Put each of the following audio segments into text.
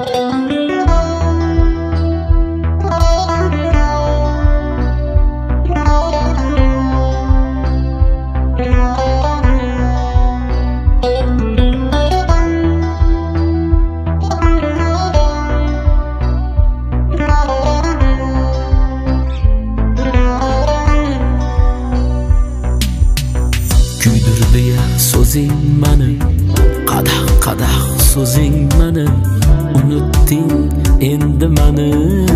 Kuydirdi ya so'zing mani, qadah so'zing mani, unutding endi mani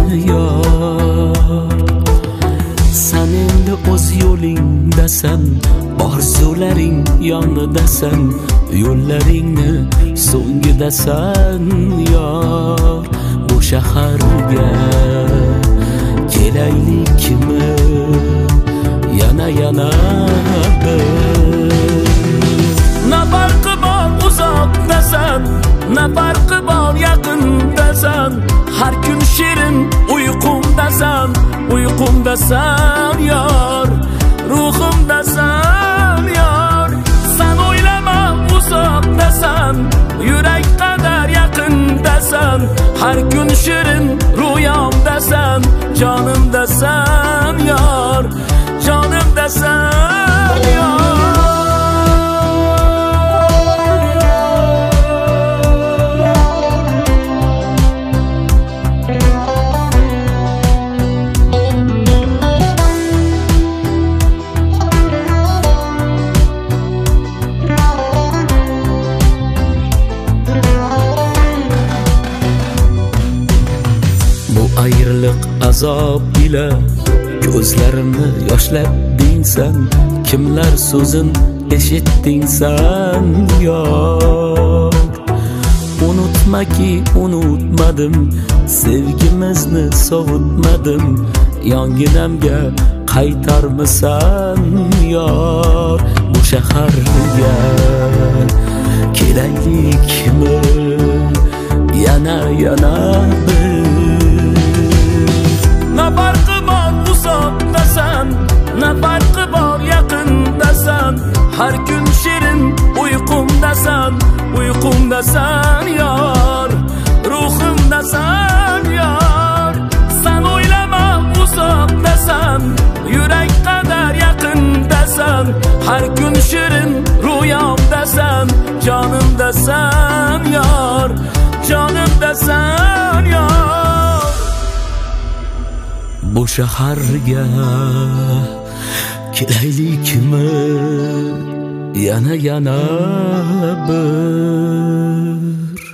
yor. Sen endi o'z yo'lingdasan, orzularing yonidasan, yo'llaringni so'ngidasan yor. Bu shaharga kelaylikmi yana bir. Ne farkı var uzakdasan, ne farkı var yakındasan, her gün şirin uykumdasan yar, ruhumdasan yar. Sen oylama uzakdasan, yürek kadar yakındasan, her gün şirin rüyamdasan, canımdasan yar, canımdasan yar. Ayrılık azab ile gözlerini yoshlading sen, kimler sözün eşittin sen yar. Unutma ki unutmadım, sevgimizni sovutmadım, yonginamga qaytarmisan yar. Bu shaharga kelaylikmi yana bir. Ne farkı var uzakdasan, ne farkı var yakındasan, her gün şirin uykumdasan yar, ruhumdasan yar. Sen oylama uzakdasan, yürek kadar yakındasan, her gün şirin rüyamdasan, canımdasan yar, canımdasan yar. Bu shaharga kelaylikmi yana bir.